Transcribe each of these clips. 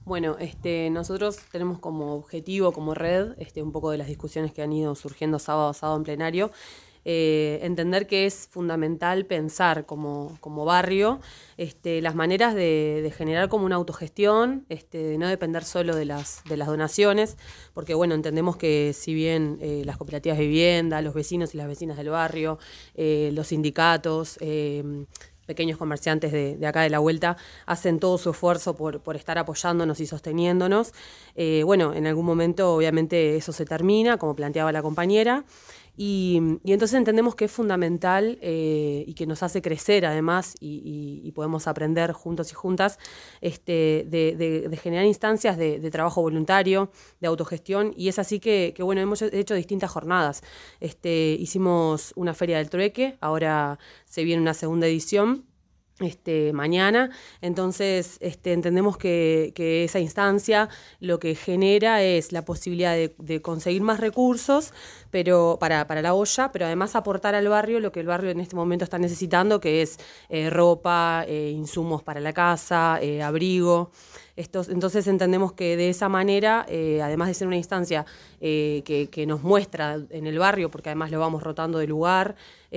Bueno, nosotros tenemos como objetivo, como red, un poco de las discusiones que han ido surgiendo sábado a sábado en plenario, entender que es fundamental pensar como barrio las maneras de generar como una autogestión, de no depender solo de las donaciones, porque bueno, entendemos que si bien las cooperativas de vivienda, los vecinos y las vecinas del barrio, los sindicatos, pequeños comerciantes de acá de la vuelta, hacen todo su esfuerzo por estar apoyándonos y sosteniéndonos. Bueno, en algún momento obviamente eso se termina, como planteaba la compañera, y entonces entendemos que es fundamental y que nos hace crecer además y podemos aprender juntos y juntas de generar instancias de trabajo voluntario, de autogestión, y es así que bueno, hemos hecho distintas jornadas. Hicimos una feria del trueque, ahora se viene una segunda edición. Mañana, entonces entendemos que esa instancia lo que genera es la posibilidad de conseguir más recursos, pero para la olla, pero además aportar al barrio lo que el barrio en este momento está necesitando, que es ropa, insumos para la casa, abrigo. Entonces entendemos que de esa manera, además de ser una instancia que nos muestra en el barrio, porque además lo vamos rotando de lugar,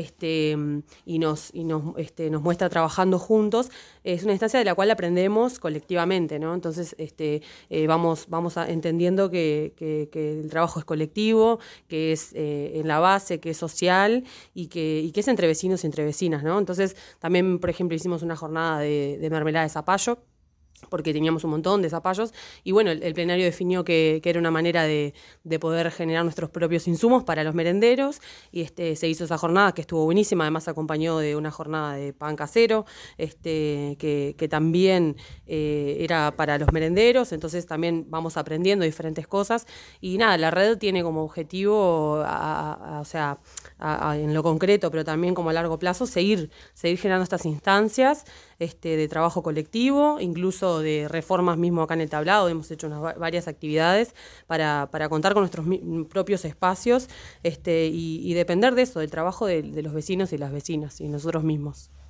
nos muestra trabajando juntos, es una instancia de la cual aprendemos colectivamente, ¿no? Entonces vamos entendiendo que el trabajo es colectivo, que es en la base, que es social y que es entre vecinos y entre vecinas, ¿no? Entonces también, por ejemplo, hicimos una jornada de mermelada de zapallo, porque teníamos un montón de zapallos, y bueno, el plenario definió que era una manera de poder generar nuestros propios insumos para los merenderos, y se hizo esa jornada que estuvo buenísima, además acompañó de una jornada de pan casero, que también era para los merenderos, entonces también vamos aprendiendo diferentes cosas, y nada, la red tiene como objetivo, en lo concreto, pero también como a largo plazo, seguir generando estas instancias de trabajo colectivo, incluso de reformas mismo acá en el tablado. Hemos hecho varias actividades para contar con nuestros propios espacios y depender de eso, del trabajo de los vecinos y las vecinas y nosotros mismos.